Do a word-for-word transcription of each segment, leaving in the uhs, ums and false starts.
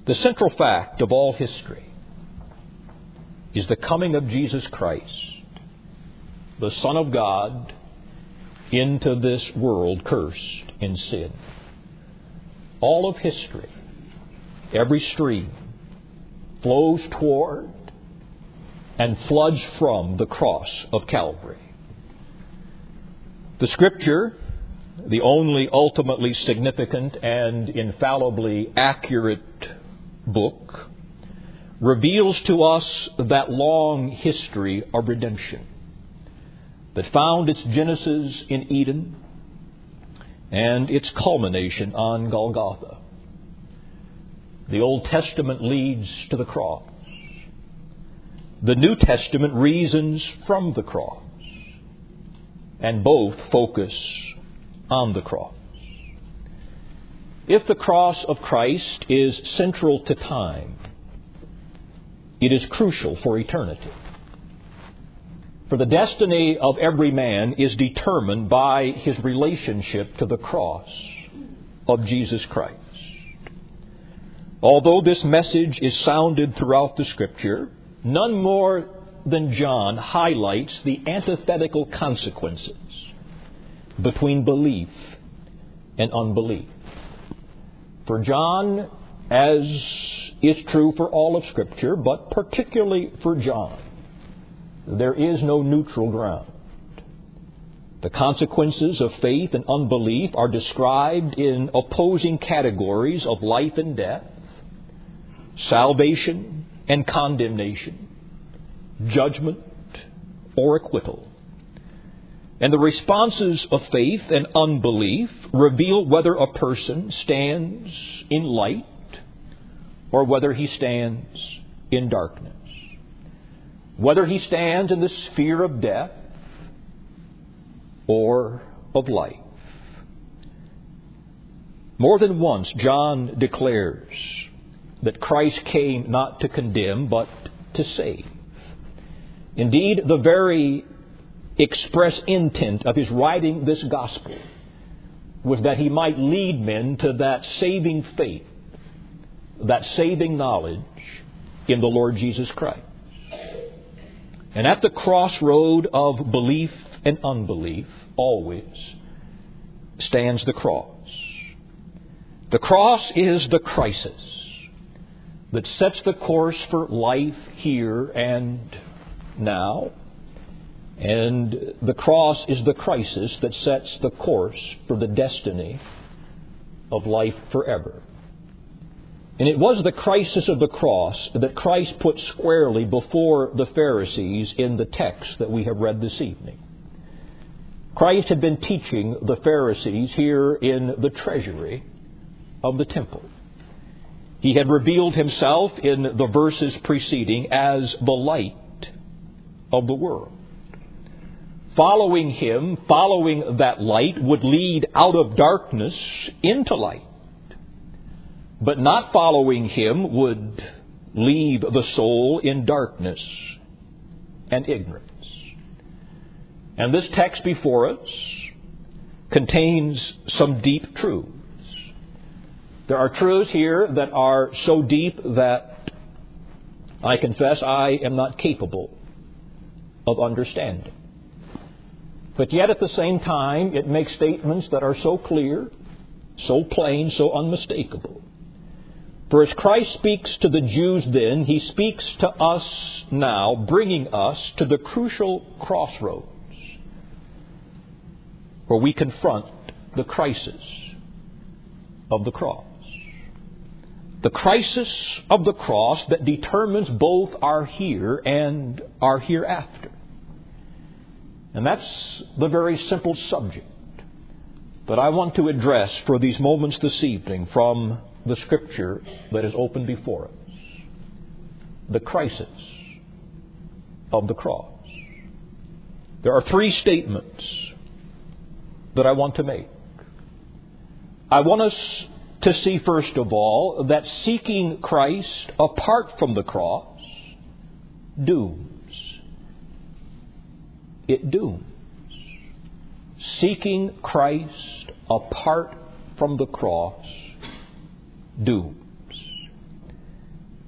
The central fact of all history is the coming of Jesus Christ, the Son of God, into this world cursed in sin. All of history, every stream, flows toward and floods from the cross of Calvary. The Scripture, the only ultimately significant and infallibly accurate book, reveals to us that long history of redemption that found its genesis in Eden and its culmination on Golgotha. The Old Testament leads to the cross. The New Testament reasons from the cross. And both focus on the cross. If the cross of Christ is central to time, it is crucial for eternity. For the destiny of every man is determined by his relationship to the cross of Jesus Christ. Although this message is sounded throughout the Scripture, none more than John highlights the antithetical consequences between belief and unbelief. For John, as is true for all of Scripture, but particularly for John, there is no neutral ground. The consequences of faith and unbelief are described in opposing categories of life and death, salvation and condemnation, judgment or acquittal. And the responses of faith and unbelief reveal whether a person stands in light or whether he stands in darkness. Whether he stands in the sphere of death or of life. More than once, John declares that Christ came not to condemn, but to save. Indeed, the very express intent of his writing this gospel was that he might lead men to that saving faith, that saving knowledge in the Lord Jesus Christ. And at the crossroad of belief and unbelief always stands the cross. The cross is the crisis that sets the course for life here and now. And the cross is the crisis that sets the course for the destiny of life forever. And it was the crisis of the cross that Christ put squarely before the Pharisees in the text that we have read this evening. Christ had been teaching the Pharisees here in the treasury of the temple. He had revealed himself in the verses preceding as the light of the world. Following him, following that light, would lead out of darkness into light. But not following him would leave the soul in darkness and ignorance. And this text before us contains some deep truths. There are truths here that are so deep that I confess I am not capable of understanding. But yet at the same time, it makes statements that are so clear, so plain, so unmistakable. For as Christ speaks to the Jews then, he speaks to us now, bringing us to the crucial crossroads where we confront the crisis of the cross. The crisis of the cross that determines both our here and our hereafter. And that's the very simple subject that I want to address for these moments this evening from the Scripture that is open before us. The crisis of the cross. There are three statements that I want to make. I want us to see, first of all, that seeking Christ apart from the cross dooms. It dooms. Seeking Christ apart from the cross dooms.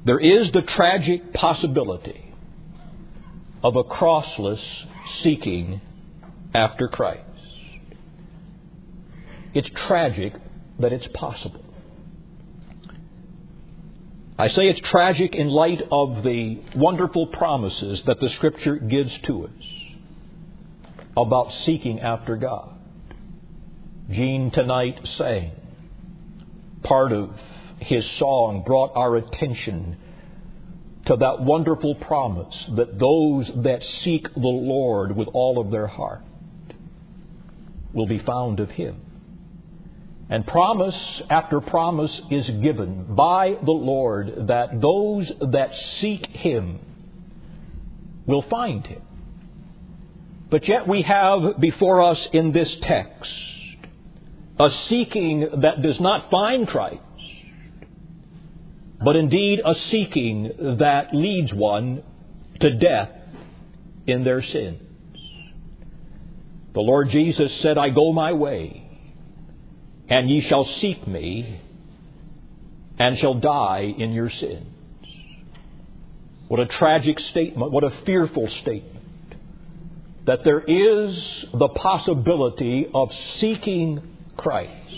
There is the tragic possibility of a crossless seeking after Christ. It's tragic that it's possible. I say it's tragic in light of the wonderful promises that the Scripture gives to us about seeking after God. Gene tonight sang. Part of his song brought our attention to that wonderful promise that those that seek the Lord with all of their heart will be found of Him. And promise after promise is given by the Lord that those that seek Him will find Him. But yet we have before us in this text a seeking that does not find Christ, but indeed a seeking that leads one to death in their sins. The Lord Jesus said, I go my way, and ye shall seek me, and shall die in your sins. What a tragic statement, what a fearful statement. That there is the possibility of seeking Christ,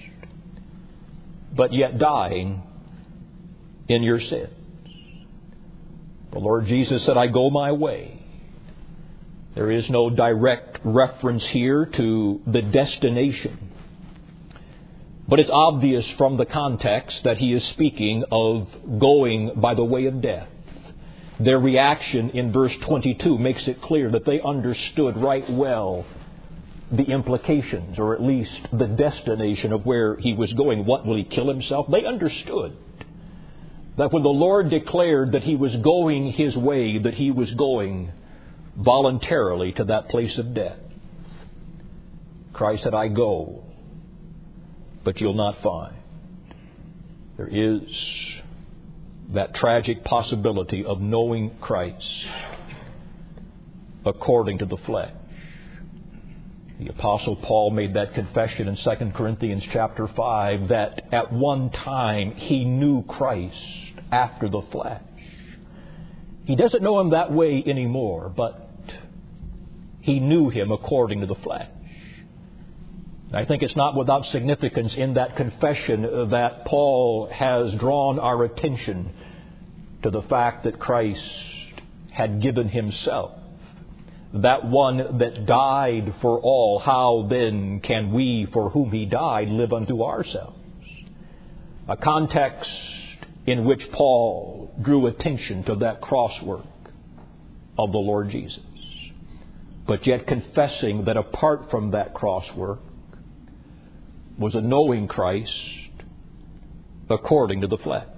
but yet dying in your sins. The Lord Jesus said, I go my way. There is no direct reference here to the destination. But it's obvious from the context that He is speaking of going by the way of death. Their reaction in verse twenty-two makes it clear that they understood right well the implications, or at least the destination of where He was going. What, will He kill Himself? They understood that when the Lord declared that He was going His way, that He was going voluntarily to that place of death. Christ said, I go, but you'll not find. There is that tragic possibility of knowing Christ according to the flesh. The Apostle Paul made that confession in Second Corinthians chapter five that at one time he knew Christ after the flesh. He doesn't know Him that way anymore, but he knew Him according to the flesh. I think it's not without significance in that confession that Paul has drawn our attention to the fact that Christ had given Himself. That one that died for all, how then can we, for whom He died, live unto ourselves? A context in which Paul drew attention to that cross work of the Lord Jesus. But yet confessing that apart from that cross work was a knowing Christ according to the flesh.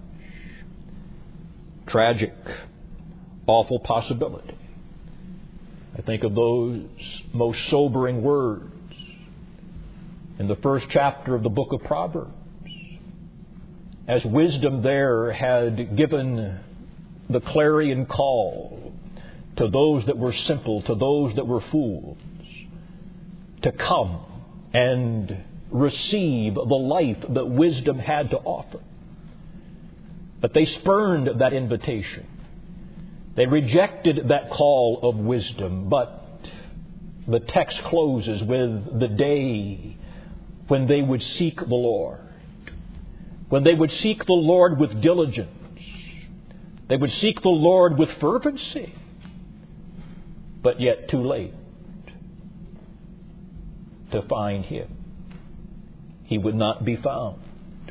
Tragic, awful possibility. I think of those most sobering words in the first chapter of the book of Proverbs. As wisdom there had given the clarion call to those that were simple, to those that were fools, to come and receive the life that wisdom had to offer. But they spurned that invitation. They rejected that call of wisdom. But the text closes with the day when they would seek the Lord. When they would seek the Lord with diligence. They would seek the Lord with fervency. But yet too late to find Him. He would not be found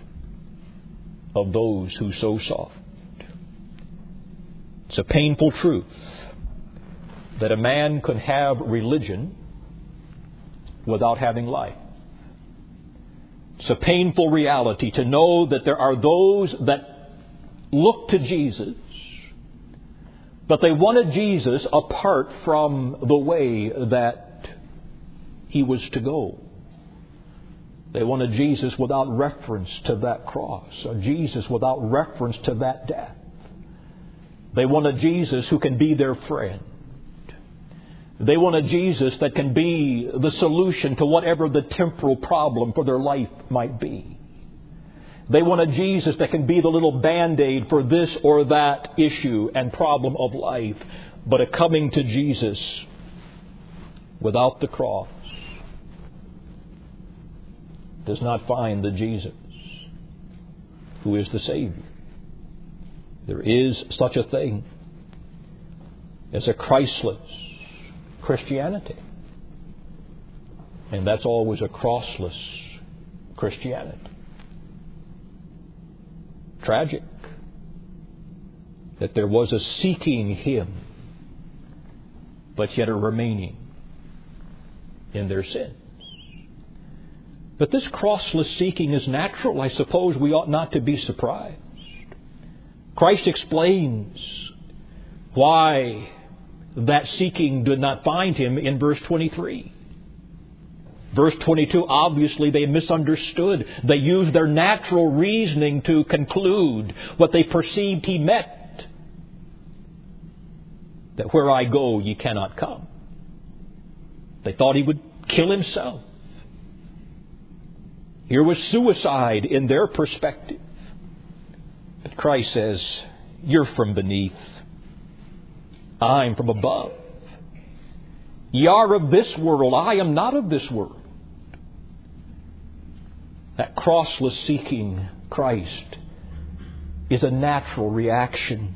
of those who so sought. It's a painful truth that a man could have religion without having life. It's a painful reality to know that there are those that look to Jesus, but they wanted Jesus apart from the way that He was to go. They wanted Jesus without reference to that cross, or Jesus without reference to that death. They wanted Jesus who can be their friend. They wanted Jesus that can be the solution to whatever the temporal problem for their life might be. They want a Jesus that can be the little Band-Aid for this or that issue and problem of life. But a coming to Jesus without the cross does not find the Jesus who is the Savior. There is such a thing as a Christless Christianity. And that's always a crossless Christianity. Tragic that there was a seeking Him, but yet a remaining in their sins. But this crossless seeking is natural. I suppose we ought not to be surprised. Christ explains why that seeking did not find Him in verse twenty-three. Verse twenty-two, obviously they misunderstood. They used their natural reasoning to conclude what they perceived He meant. That where I go, ye cannot come. They thought He would kill Himself. Here was suicide in their perspective. But Christ says, you're from beneath. I'm from above. Ye are of this world. I am not of this world. That crossless seeking Christ is a natural reaction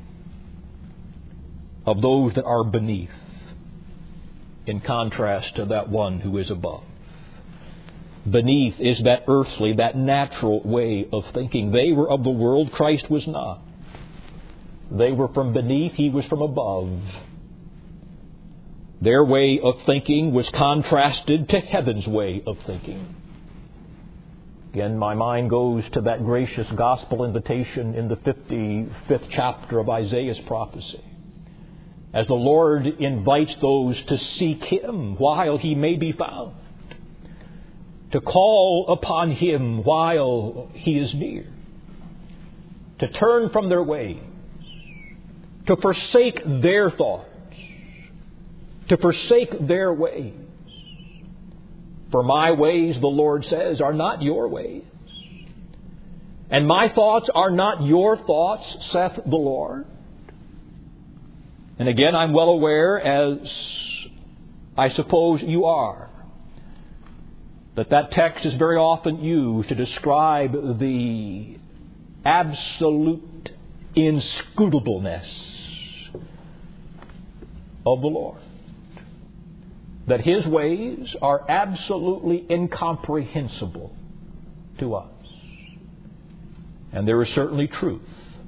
of those that are beneath, in contrast to that one who is above. Beneath is that earthly, that natural way of thinking. They were of the world, Christ was not. They were from beneath, He was from above. Their way of thinking was contrasted to heaven's way of thinking. Again, my mind goes to that gracious gospel invitation in the fifty-fifth chapter of Isaiah's prophecy. As the Lord invites those to seek Him while He may be found. To call upon Him while He is near. To turn from their ways. To forsake their thoughts. To forsake their ways. For my ways, the Lord says, are not your ways. And my thoughts are not your thoughts, saith the Lord. And again, I'm well aware, as I suppose you are, that that text is very often used to describe the absolute inscrutableness of the Lord. That His ways are absolutely incomprehensible to us. And there is certainly truth.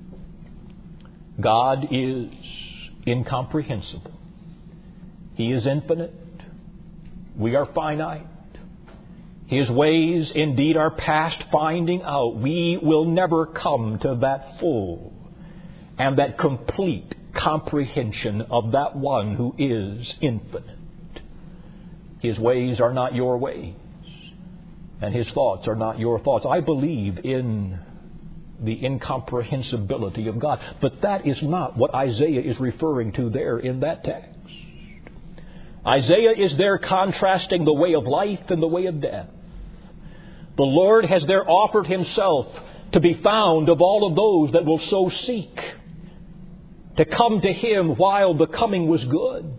God is incomprehensible. He is infinite. We are finite. His ways indeed are past finding out. We will never come to that full and that complete comprehension of that one who is infinite. His ways are not your ways, and His thoughts are not your thoughts. I believe in the incomprehensibility of God, but that is not what Isaiah is referring to there in that text. Isaiah is there contrasting the way of life and the way of death. The Lord has there offered Himself to be found of all of those that will so seek, to come to Him while the coming was good.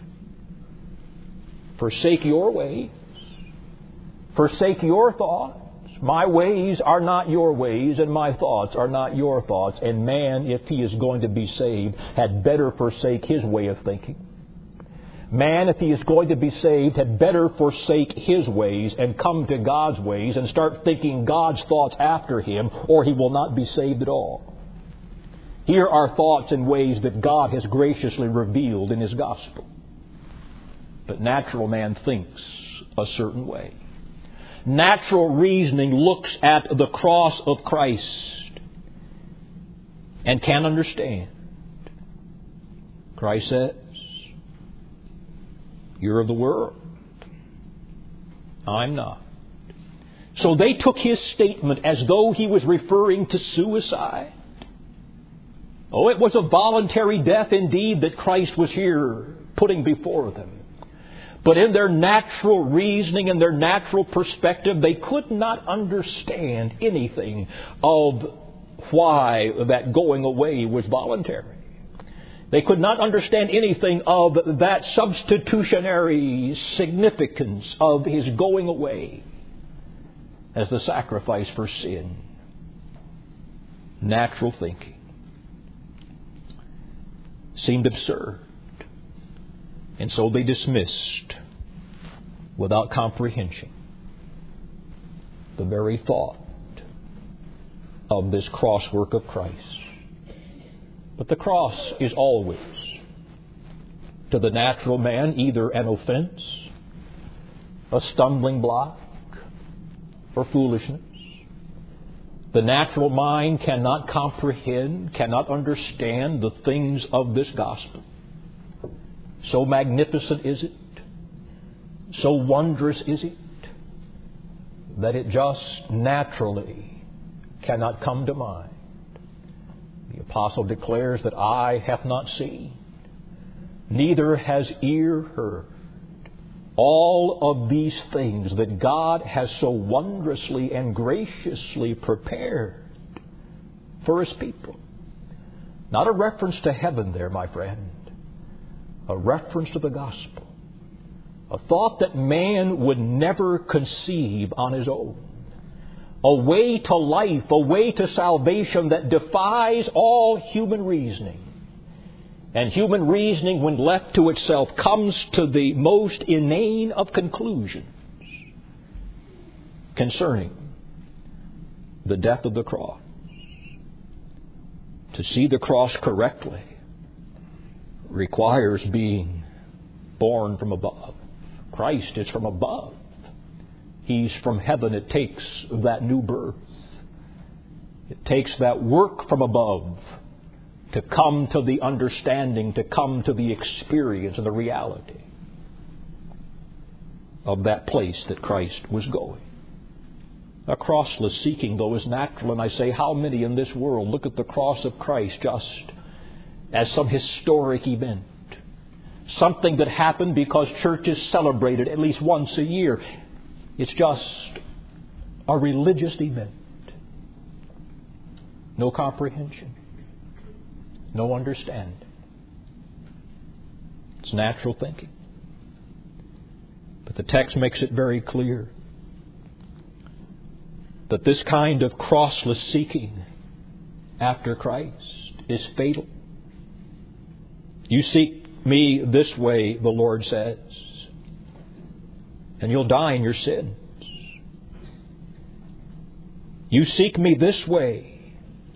Forsake your ways. Forsake your thoughts. My ways are not your ways, and my thoughts are not your thoughts. And man, if he is going to be saved, had better forsake his way of thinking. Man, if he is going to be saved, had better forsake his ways and come to God's ways and start thinking God's thoughts after him, or he will not be saved at all. Here are thoughts and ways that God has graciously revealed in His gospel. But natural man thinks a certain way. Natural reasoning looks at the cross of Christ and can understand. Christ says, you're of the world. I'm not. So they took His statement as though He was referring to suicide. Oh, it was a voluntary death indeed that Christ was here putting before them. But in their natural reasoning and their natural perspective, they could not understand anything of why that going away was voluntary. They could not understand anything of that substitutionary significance of His going away as the sacrifice for sin. Natural thinking seemed absurd. And so they dismissed, without comprehension, the very thought of this cross work of Christ. But the cross is always, to the natural man, either an offense, a stumbling block, or foolishness. The natural mind cannot comprehend, cannot understand the things of this gospel. So magnificent is it, so wondrous is it, that it just naturally cannot come to mind. The apostle declares that eye hath not seen, neither has ear heard, all of these things that God has so wondrously and graciously prepared for His people. Not a reference to heaven there, my friend. A reference to the gospel. A thought that man would never conceive on his own. A way to life, a way to salvation that defies all human reasoning. And human reasoning, when left to itself, comes to the most inane of conclusions concerning the death of the cross. To see the cross correctly requires being born from above. Christ is from above. He's from heaven. It takes that new birth. It takes that work from above to come to the understanding, to come to the experience and the reality of that place that Christ was going. A crossless seeking, though, is natural. And I say, how many in this world look at the cross of Christ just as some historic event? Something that happened because churches celebrated at least once a year. It's just a religious event. No comprehension. No understanding. It's natural thinking. But the text makes it very clear that this kind of crossless seeking after Christ is fatal. You seek me this way, the Lord says, and you'll die in your sins. You seek me this way.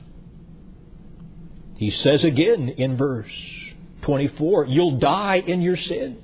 He says again in verse twenty-four, you'll die in your sins.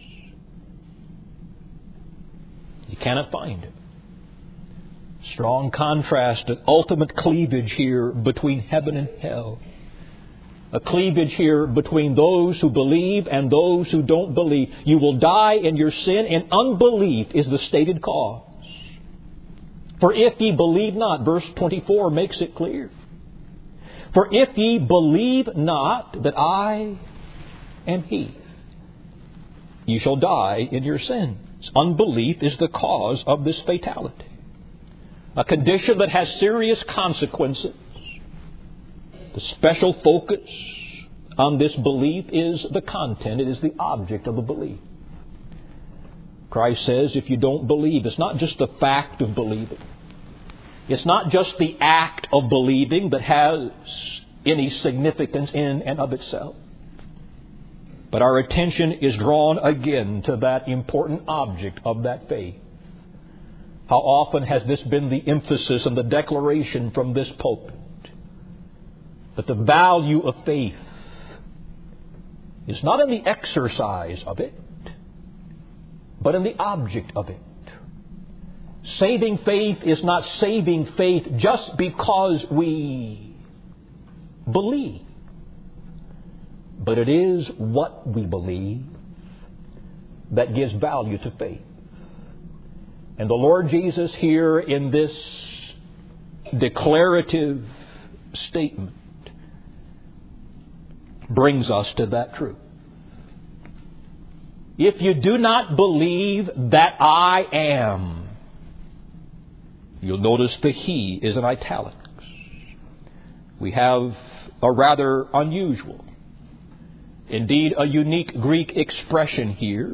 You cannot find Him. Strong contrast, an ultimate cleavage here between heaven and hell. A cleavage here between those who believe and those who don't believe. You will die in your sin, and unbelief is the stated cause. For if ye believe not, verse twenty-four makes it clear. For if ye believe not that I am He, ye shall die in your sins. Unbelief is the cause of this fatality. A condition that has serious consequences. The special focus on this belief is the content. It is the object of the belief. Christ says if you don't believe, it's not just the fact of believing. It's not just the act of believing that has any significance in and of itself. But our attention is drawn again to that important object of that faith. How often has this been the emphasis and the declaration from this pulpit? That the value of faith is not in the exercise of it, but in the object of it. Saving faith is not saving faith just because we believe, but it is what we believe that gives value to faith. And the Lord Jesus here in this declarative statement brings us to that truth. if you do not believe that I am, you'll notice the He is in italics. We have a rather unusual, indeed a unique Greek expression here.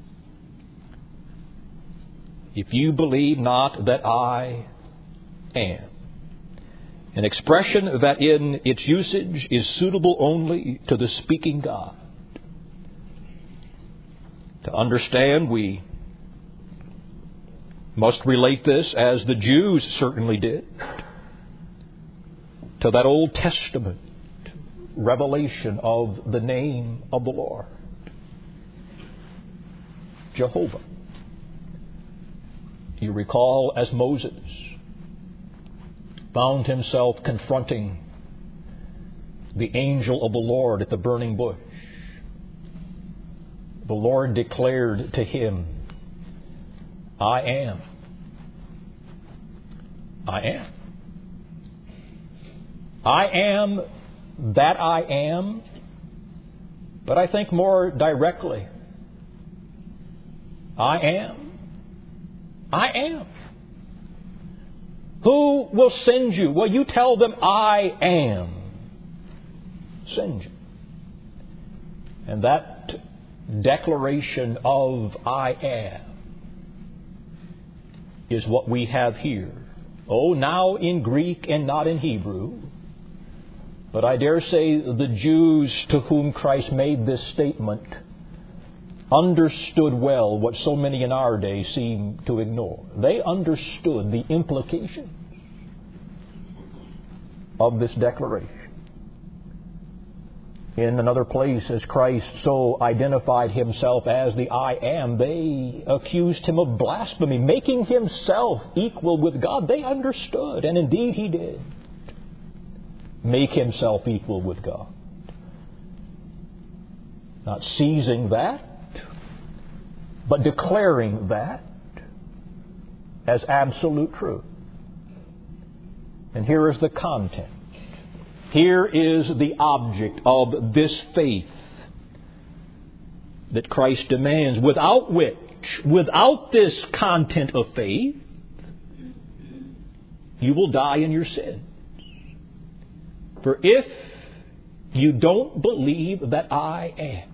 If you believe not that I am. An expression that in its usage is suitable only to the speaking God. To understand, we must relate this, as the Jews certainly did, to that Old Testament revelation of the name of the Lord, Jehovah. You recall, as Moses found himself confronting the angel of the Lord at the burning bush, the Lord declared to him, I am. I am. I am that I am, but I think more directly, I am. I am. Who will send you? Well, you tell them, I am. Send you. And that declaration of I am is what we have here. Oh, now in Greek and not in Hebrew. But I dare say the Jews to whom Christ made this statement understood well what so many in our day seem to ignore. They understood the implications of this declaration. In another place, as Christ so identified himself as the I am, they accused him of blasphemy, making himself equal with God. They understood, and indeed he did, make himself equal with God. Not seizing that, but declaring that as absolute truth. And here is the content. Here is the object of this faith that Christ demands, without which, without this content of faith, you will die in your sins. For if you don't believe that I am,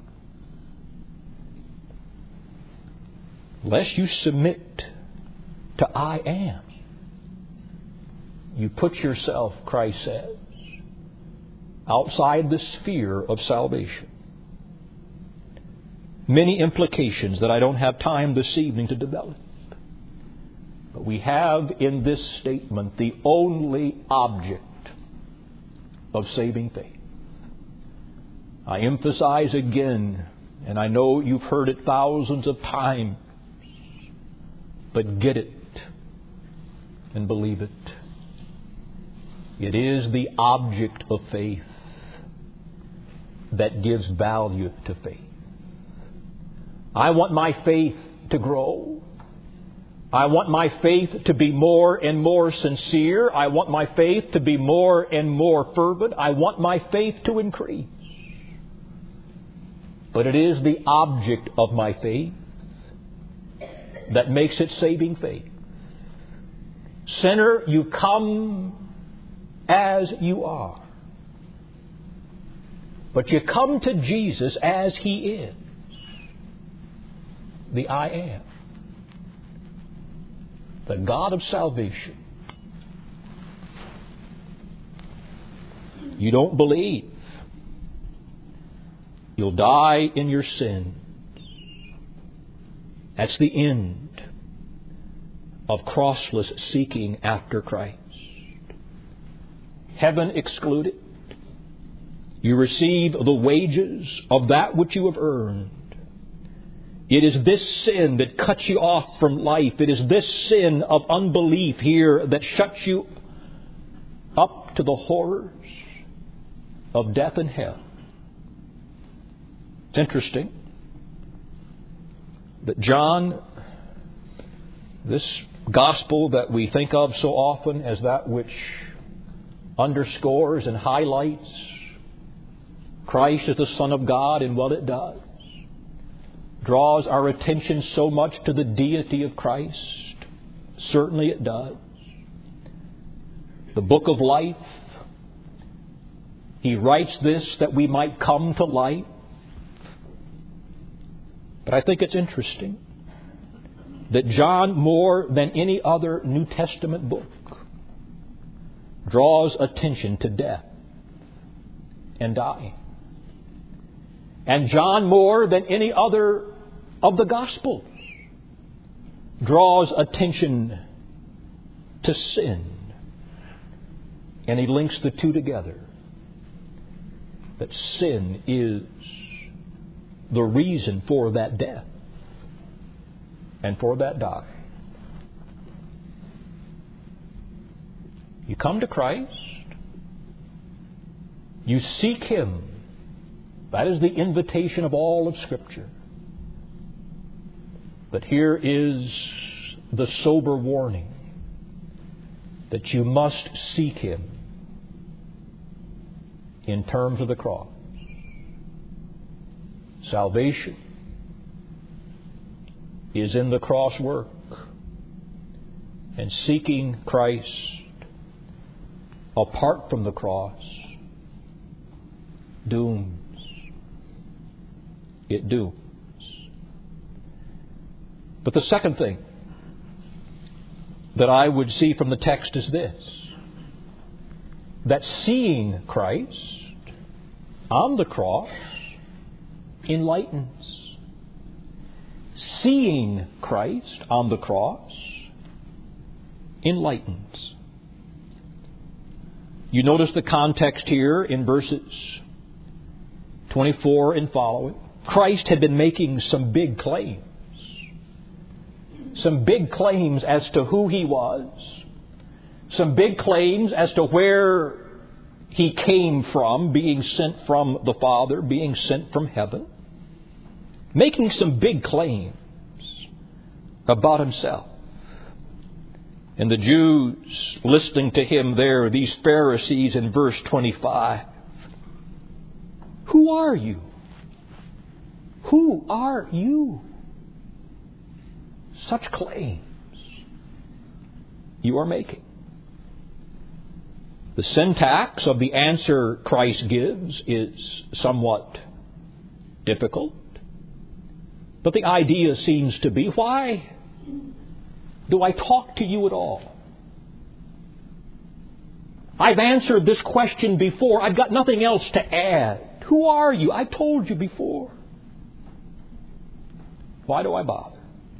lest you submit to I am, you put yourself, Christ says, outside the sphere of salvation. Many implications that I don't have time this evening to develop. But we have in this statement the only object of saving faith. I emphasize again, and I know you've heard it thousands of times, but get it and believe it. It is the object of faith that gives value to faith. I want my faith to grow. I want my faith to be more and more sincere. I want my faith to be more and more fervent. I want my faith to increase. But it is the object of my faith that makes it saving faith. Sinner, you come as you are. But you come to Jesus as He is. The I am. The God of salvation. You don't believe. You'll die in your sins. That's the end of crossless seeking after Christ. Heaven excluded. You receive the wages of that which you have earned. It is this sin that cuts you off from life. It is this sin of unbelief here that shuts you up to the horrors of death and hell. It's interesting that John, this gospel that we think of so often as that which underscores and highlights Christ as the Son of God and what it does, draws our attention so much to the deity of Christ? Certainly it does. The book of life, he writes this that we might come to life. But I think it's interesting that John, more than any other New Testament book, draws attention to death and dying. And John, more than any other of the Gospels, draws attention to sin. And he links the two together. That sin is the reason for that death and for that dying. You come to Christ. You seek Him. That is the invitation of all of Scripture. But here is the sober warning that you must seek Him in terms of the cross. Salvation is in the cross work, and seeking Christ apart from the cross dooms. It dooms. But the second thing that I would see from the text is this: that seeing Christ on the cross enlightens. Seeing Christ on the cross enlightens. You notice the context here in verses twenty-four and following. Christ had been making some big claims. Some big claims as to who He was. Some big claims as to where He came from, being sent from the Father, being sent from heaven. Making some big claims about Himself. And the Jews listening to Him there, these Pharisees in verse twenty-five. Who are you? Who are you? Such claims you are making. The syntax of the answer Christ gives is somewhat difficult. But the idea seems to be, why do I talk to you at all? I've answered this question before. I've got nothing else to add. Who are you? I told you before. Why do I bother?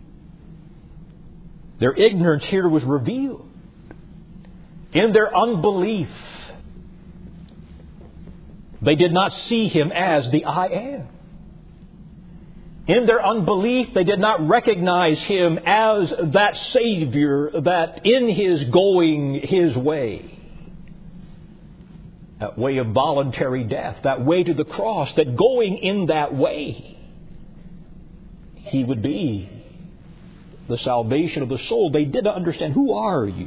Their ignorance here was revealed. In their unbelief, they did not see Him as the I Am. In their unbelief, they did not recognize Him as that Savior that in His going His way, that way of voluntary death, that way to the cross, that going in that way, He would be the salvation of the soul. They did not understand. Who are you?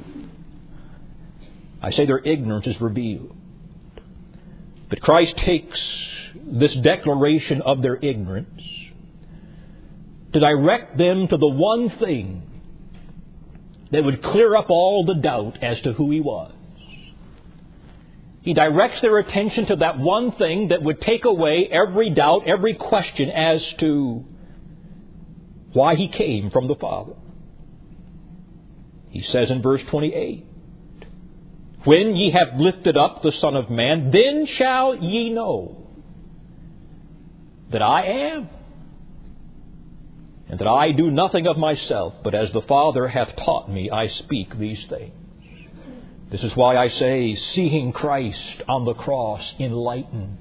I say their ignorance is revealed. But Christ takes this declaration of their ignorance to direct them to the one thing that would clear up all the doubt as to who He was. He directs their attention to that one thing that would take away every doubt, every question as to why He came from the Father. He says in verse twenty-eight, when ye have lifted up the Son of Man, then shall ye know that I am, and that I do nothing of myself, but as the Father hath taught me, I speak these things. This is why I say, seeing Christ on the cross enlightens.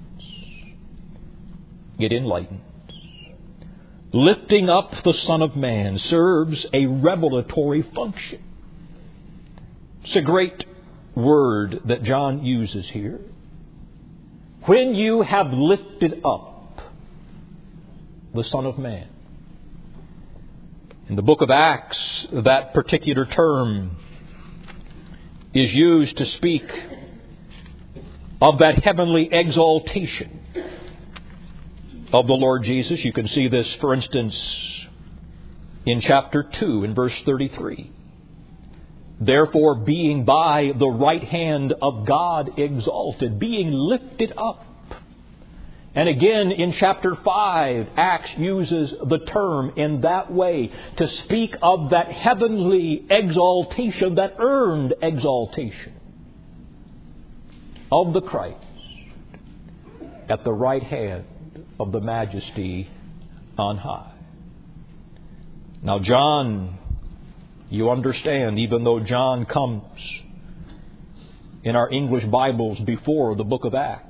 It enlightens. Lifting up the Son of Man serves a revelatory function. It's a great word that John uses here. When you have lifted up the Son of Man. In the book of Acts, that particular term is used to speak of that heavenly exaltation of the Lord Jesus. You can see this, for instance, in chapter two, in verse thirty-three. Therefore, being by the right hand of God exalted, being lifted up. And again, in chapter five, Acts uses the term in that way to speak of that heavenly exaltation, that earned exaltation of the Christ at the right hand of the Majesty on high. Now, John, you understand, even though John comes in our English Bibles before the book of Acts,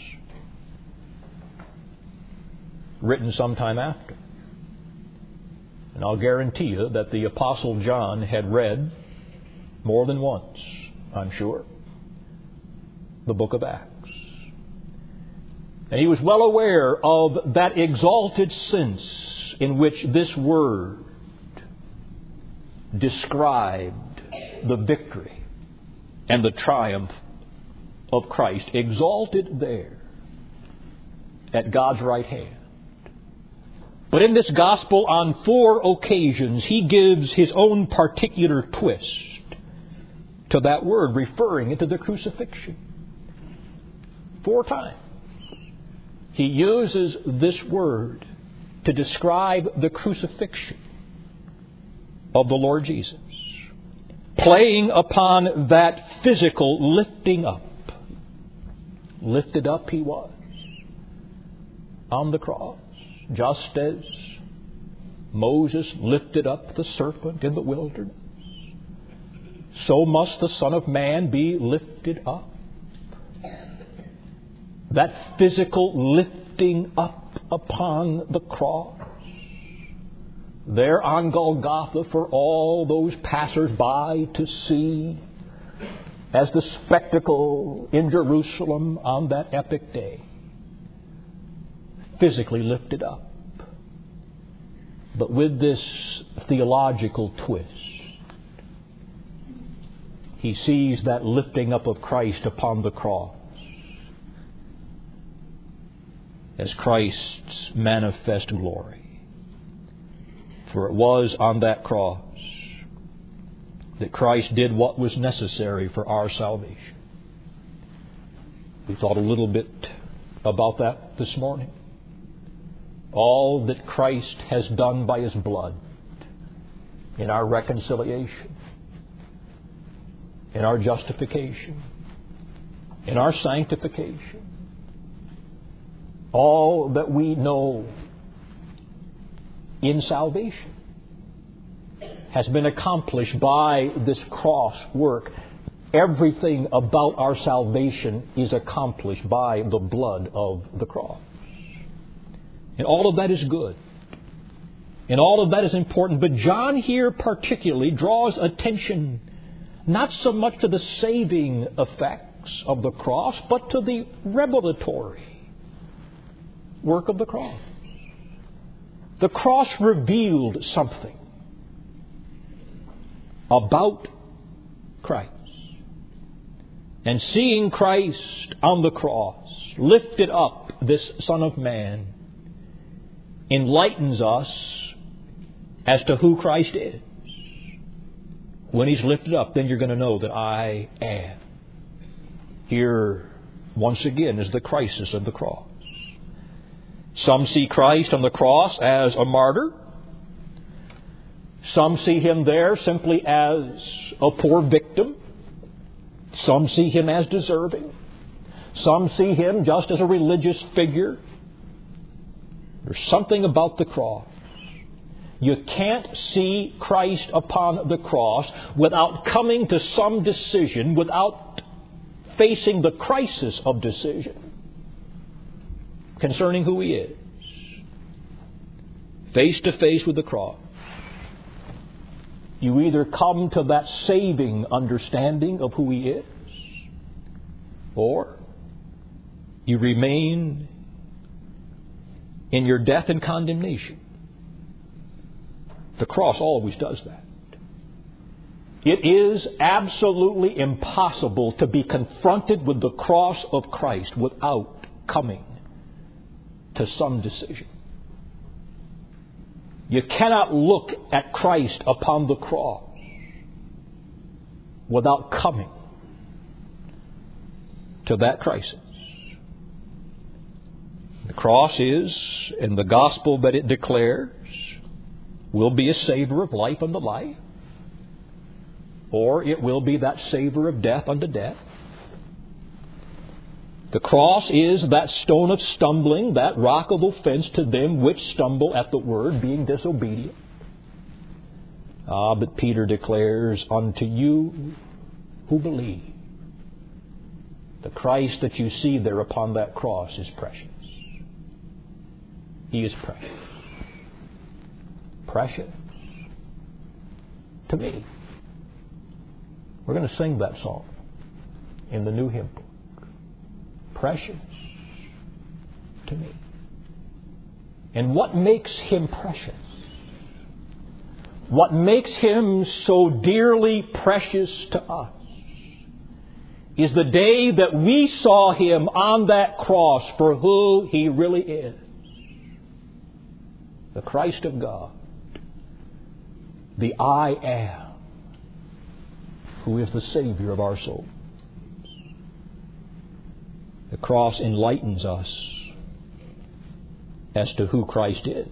written sometime after. And I'll guarantee you that the Apostle John had read more than once, I'm sure, the book of Acts. And he was well aware of that exalted sense in which this word described the victory and the triumph of Christ, exalted there at God's right hand. But in this gospel, on four occasions, he gives his own particular twist to that word, referring it to the crucifixion. Four times he uses this word to describe the crucifixion of the Lord Jesus, playing upon that physical lifting up. Lifted up he was on the cross, just as Moses lifted up the serpent in the wilderness. So must the Son of Man be lifted up. That physical lifting up upon the cross, there on Golgotha for all those passers-by to see as the spectacle in Jerusalem on that epic day. Physically lifted up, but with this theological twist. He sees that lifting up of Christ upon the cross as Christ's manifest glory. For it was on that cross that Christ did what was necessary for our salvation. We thought a little bit about that this morning. All that Christ has done by His blood in our reconciliation, in our justification, in our sanctification. All that we know in salvation has been accomplished by this cross work. Everything about our salvation is accomplished by the blood of the cross. And all of that is good. And all of that is important. But John here particularly draws attention not so much to the saving effects of the cross, but to the revelatory work of the cross. The cross revealed something about Christ. And seeing Christ on the cross, lifted up, this Son of Man, enlightens us as to who Christ is. When He's lifted up, then you're going to know that I am. Here, once again, is the crisis of the cross. Some see Christ on the cross as a martyr. Some see Him there simply as a poor victim. Some see Him as deserving. Some see Him just as a religious figure. There's something about the cross. You can't see Christ upon the cross without coming to some decision, without facing the crisis of decision concerning who He is. Face to face with the cross. You either come to that saving understanding of who He is, or you remain in your death and condemnation. The cross always does that. It is absolutely impossible to be confronted with the cross of Christ without coming to some decision. You cannot look at Christ upon the cross without coming to that crisis. The cross is, in the gospel that it declares, will be a savor of life unto life, or it will be that savor of death unto death. The cross is that stone of stumbling, that rock of offense to them which stumble at the word, being disobedient. Ah, but Peter declares, unto you who believe, the Christ that you see there upon that cross is precious. He is precious. Precious to me. We're going to sing that song in the new hymn book. Precious to me. And what makes Him precious? What makes Him so dearly precious to us is the day that we saw Him on that cross for who He really is. The Christ of God. The I Am, who is the Savior of our soul. The cross enlightens us as to who Christ is.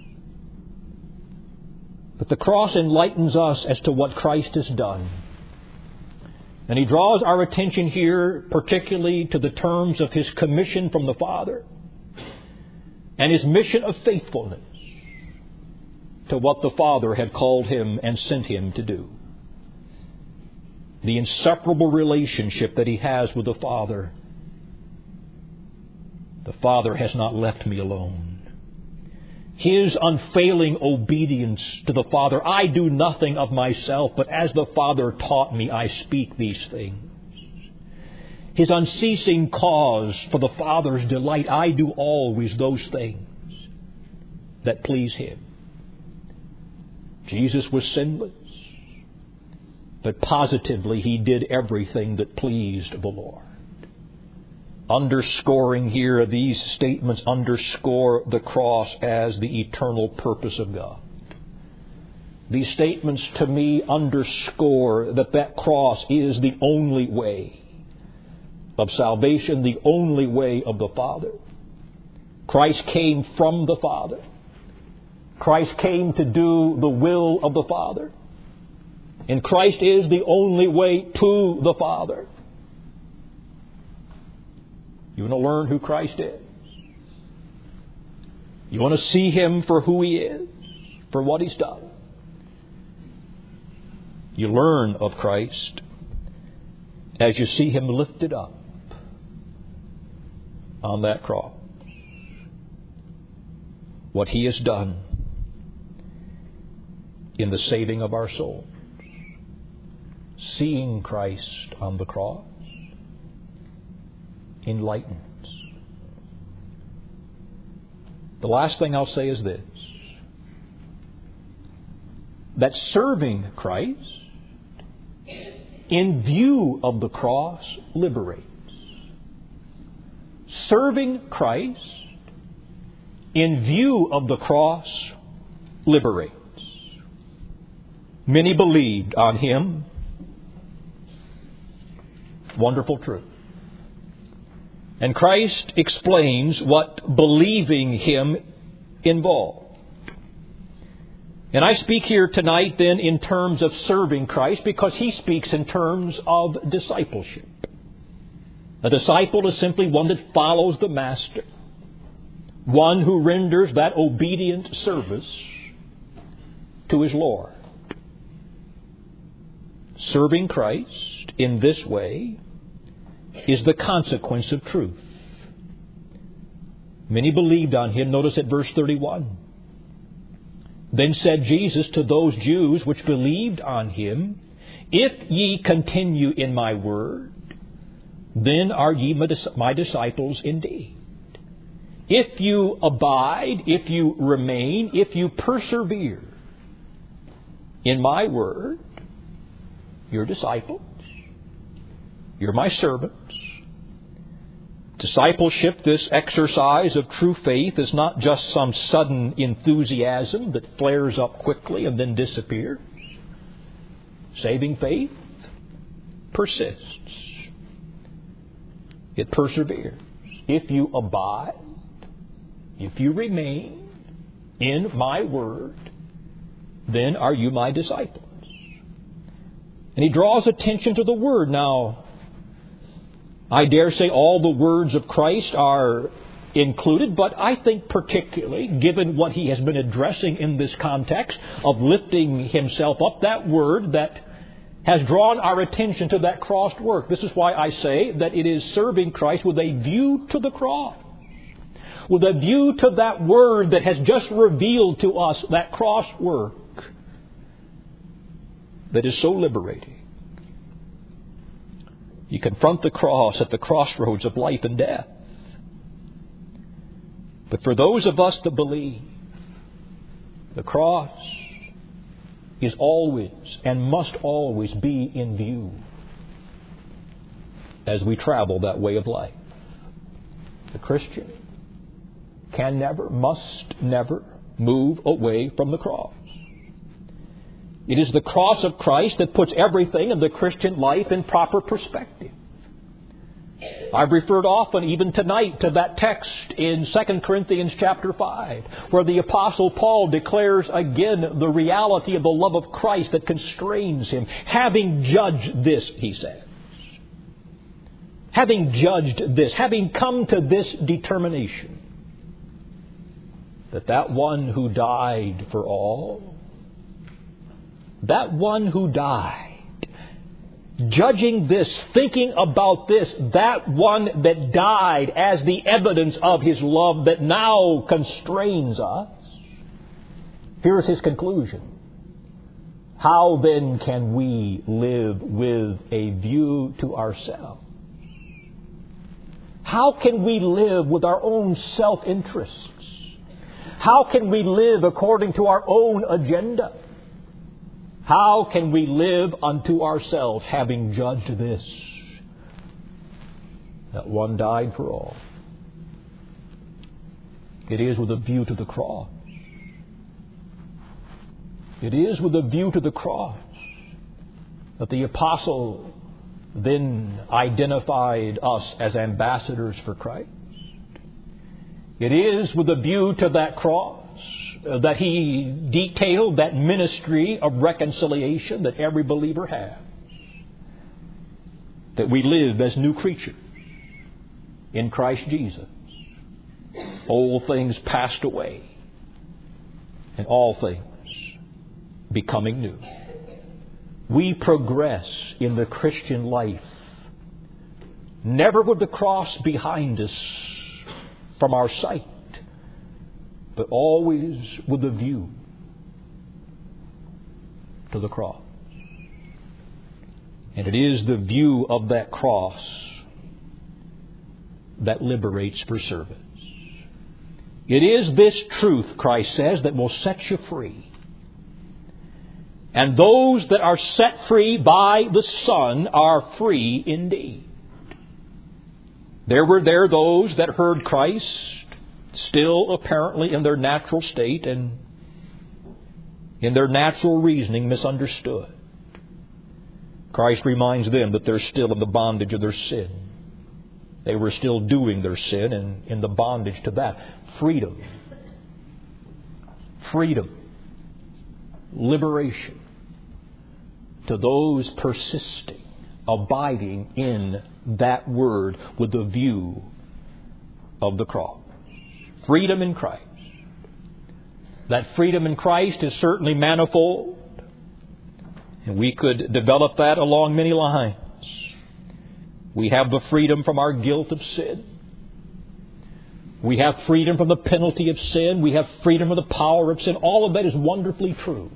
But the cross enlightens us as to what Christ has done. And He draws our attention here particularly to the terms of His commission from the Father and His mission of faithfulness to what the Father had called Him and sent Him to do. The inseparable relationship that He has with the Father. The Father has not left me alone. His unfailing obedience to the Father. I do nothing of myself, but as the Father taught me, I speak these things. His unceasing cause for the Father's delight. I do always those things that please Him. Jesus was sinless, but positively He did everything that pleased the Lord. Underscoring here, these statements underscore the cross as the eternal purpose of God. These statements to me underscore that that cross is the only way of salvation, the only way of the Father. Christ came from the Father. Christ came to do the will of the Father. And Christ is the only way to the Father. You want to learn who Christ is? You want to see Him for who He is, for what He's done? You learn of Christ as you see Him lifted up on that cross. What He has done in the saving of our souls. Seeing Christ on the cross enlightens. The last thing I'll say is this. That serving Christ in view of the cross liberates. Serving Christ in view of the cross liberates. Many believed on Him. Wonderful truth. And Christ explains what believing Him involved. And I speak here tonight then in terms of serving Christ because He speaks in terms of discipleship. A disciple is simply one that follows the Master. One who renders that obedient service to his Lord. Serving Christ in this way is the consequence of truth. Many believed on Him. Notice at verse thirty-one. Then said Jesus to those Jews which believed on Him, If ye continue in my word, then are ye my disciples indeed. If you abide, if you remain, if you persevere in my word, you're disciples. You're my servants. Discipleship, this exercise of true faith, is not just some sudden enthusiasm that flares up quickly and then disappears. Saving faith persists. It perseveres. If you abide, if you remain in my word, then are you my disciples. And he draws attention to the word. Now, I dare say all the words of Christ are included, but I think particularly, given what he has been addressing in this context of lifting himself up, that word that has drawn our attention to that crossed work. This is why I say that it is serving Christ with a view to the cross, with a view to that word that has just revealed to us that crossed work that is so liberating. You confront the cross at the crossroads of life and death. But for those of us that believe, the cross is always and must always be in view as we travel that way of life. The Christian can never, must never move away from the cross. It is the cross of Christ that puts everything in the Christian life in proper perspective. I've referred often, even tonight, to that text in Second Corinthians chapter five, where the Apostle Paul declares again the reality of the love of Christ that constrains him. Having judged this, he says. Having judged this, having come to this determination, that that one who died for all, that one who died, judging this, thinking about this, that one that died as the evidence of his love that now constrains us, here's his conclusion. How then can we live with a view to ourselves? How can we live with our own self-interests? How can we live according to our own agenda? How can we live unto ourselves, having judged this, that one died for all? It is with a view to the cross. It is with a view to the cross that the apostle then identified us as ambassadors for Christ. It is with a view to that cross that he detailed that ministry of reconciliation that every believer has. That we live as new creatures in Christ Jesus. Old things passed away, and all things becoming new. We progress in the Christian life, never with the cross behind us from our sight, but always with a view to the cross. And it is the view of that cross that liberates for service. It is this truth, Christ says, that will set you free. And those that are set free by the Son are free indeed. There were there those that heard Christ, still apparently in their natural state and in their natural reasoning misunderstood. Christ reminds them that they're still in the bondage of their sin. They were still doing their sin and in the bondage to that. Freedom. Freedom. Liberation. To those persisting, abiding in that word with the view of the cross. Freedom in Christ. That freedom in Christ is certainly manifold. And we could develop that along many lines. We have the freedom from our guilt of sin. We have freedom from the penalty of sin. We have freedom from the power of sin. All of that is wonderfully true.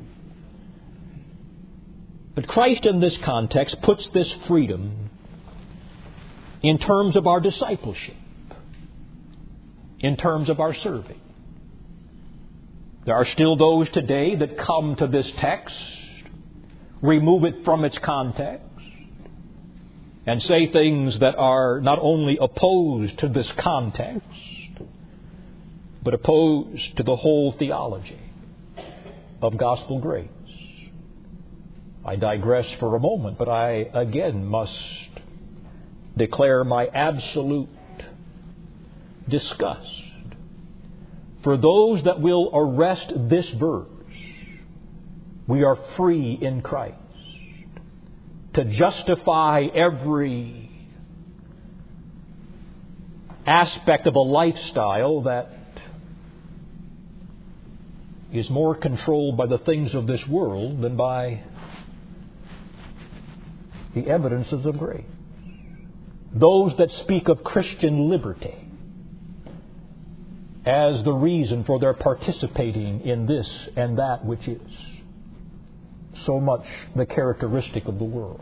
But Christ in this context puts this freedom in terms of our discipleship, in terms of our serving. There are still those today that come to this text, remove it from its context, and say things that are not only opposed to this context, but opposed to the whole theology of gospel grace. I digress for a moment, but I again must declare my absolute disgust for those that will arrest this verse. We are free in Christ, to justify every aspect of a lifestyle that is more controlled by the things of this world than by the evidences of grace. Those that speak of Christian liberty as the reason for their participating in this and that which is so much the characteristic of the world.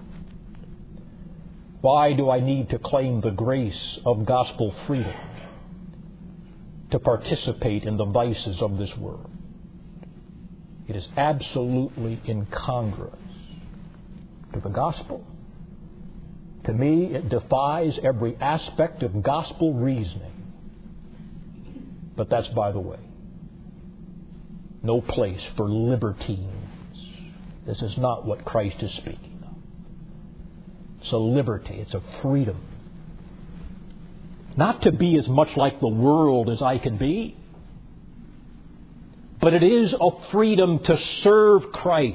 Why do I need to claim the grace of gospel freedom to participate in the vices of this world? It is absolutely incongruous to the gospel. To me, it defies every aspect of gospel reasoning. But that's by the way. No place for libertines. This is not what Christ is speaking of. It's a liberty. It's a freedom. Not to be as much like the world as I can be, but it is a freedom to serve Christ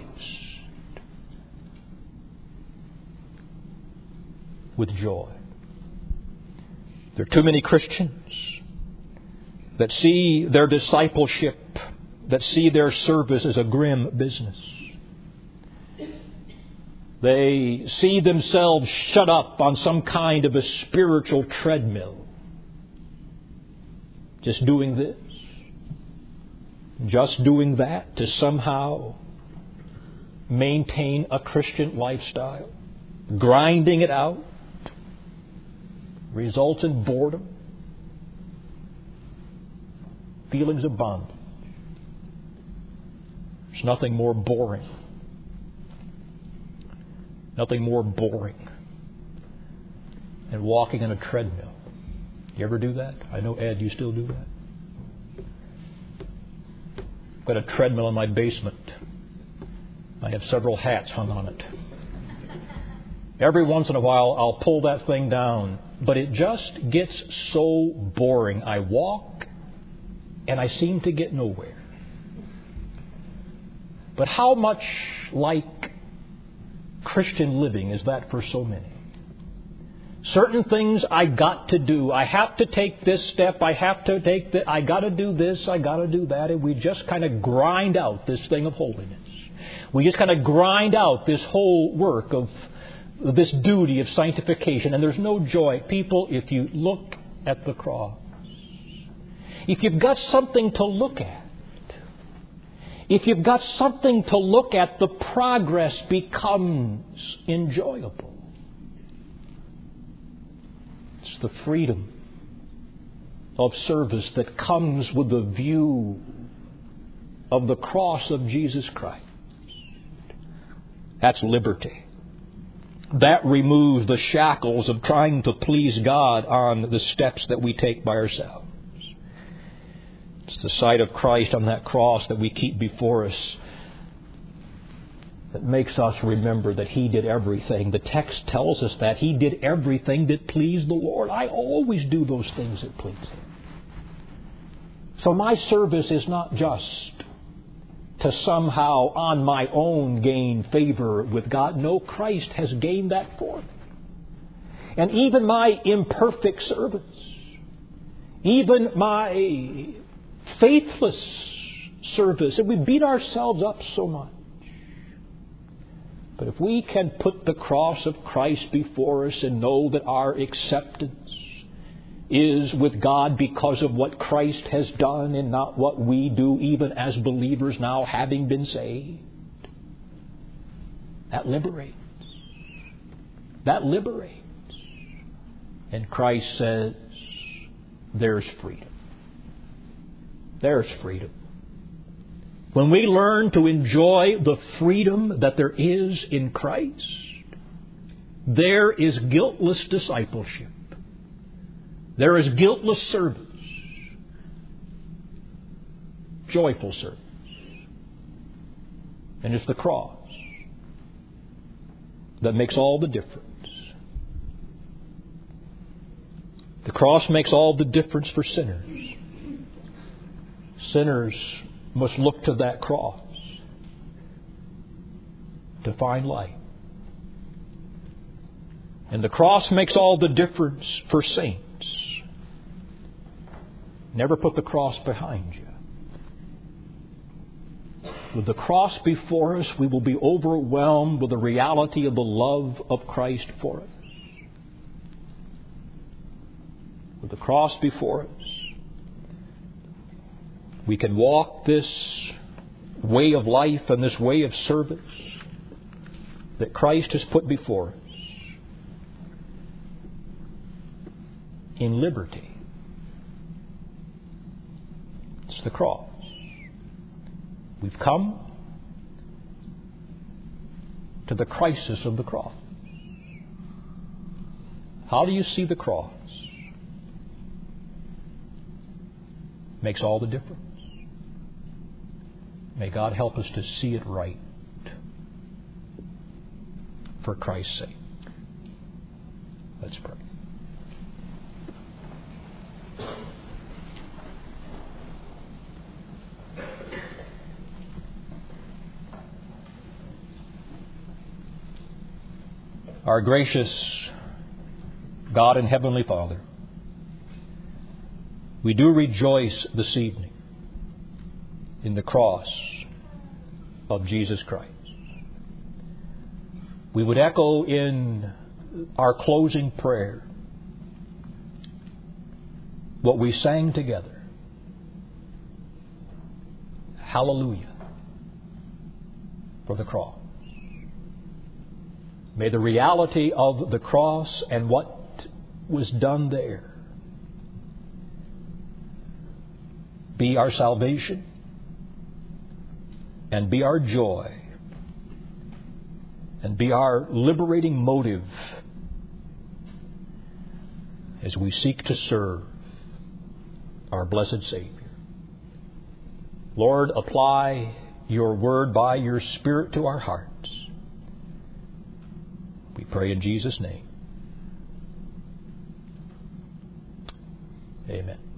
with joy. There are too many Christians that see their discipleship, that see their service as a grim business. They see themselves shut up on some kind of a spiritual treadmill, just doing this, just doing that to somehow maintain a Christian lifestyle, grinding it out, results in boredom, feelings of bondage. There's nothing more boring. Nothing more boring than walking on a treadmill. You ever do that? I know, Ed, you still do that. I've got a treadmill in my basement. I have several hats hung on it. Every once in a while, I'll pull that thing down, but it just gets so boring. I walk, and I seem to get nowhere. But how much like Christian living is that for so many? Certain things I got to do. I have to take this step. I have to take that. I got to do this. I got to do that. And we just kind of grind out this thing of holiness. We just kind of grind out this whole work of this duty of sanctification. And there's no joy. People, if you look at the cross, if you've got something to look at, if you've got something to look at, the progress becomes enjoyable. It's the freedom of service that comes with the view of the cross of Jesus Christ. That's liberty. That removes the shackles of trying to please God on the steps that we take by ourselves. It's the sight of Christ on that cross that we keep before us that makes us remember that He did everything. The text tells us that He did everything that pleased the Lord. I always do those things that please Him. So my service is not just to somehow on my own gain favor with God. No, Christ has gained that for me. And even my imperfect service, even my faithless service, and we beat ourselves up so much. But if we can put the cross of Christ before us and know that our acceptance is with God because of what Christ has done and not what we do, even as believers now having been saved, that liberates. That liberates. And Christ says, there's freedom. There's freedom. When we learn to enjoy the freedom that there is in Christ, there is guiltless discipleship. There is guiltless service. Joyful service. And it's the cross that makes all the difference. The cross makes all the difference for sinners. Sinners must look to that cross to find life. And the cross makes all the difference for saints. Never put the cross behind you. With the cross before us, we will be overwhelmed with the reality of the love of Christ for us. With the cross before us, we can walk this way of life and this way of service that Christ has put before us in liberty. It's the cross. We've come to the crisis of the cross. How do you see the cross? Makes all the difference. May God help us to see it right for Christ's sake. Let's pray. Our gracious God and Heavenly Father, we do rejoice this evening in the cross of Jesus Christ. We would echo in our closing prayer what we sang together. Hallelujah for the cross. May the reality of the cross and what was done there be our salvation and be our joy and be our liberating motive as we seek to serve our blessed Savior. Lord, apply your word by your Spirit to our hearts. We pray in Jesus' name. Amen.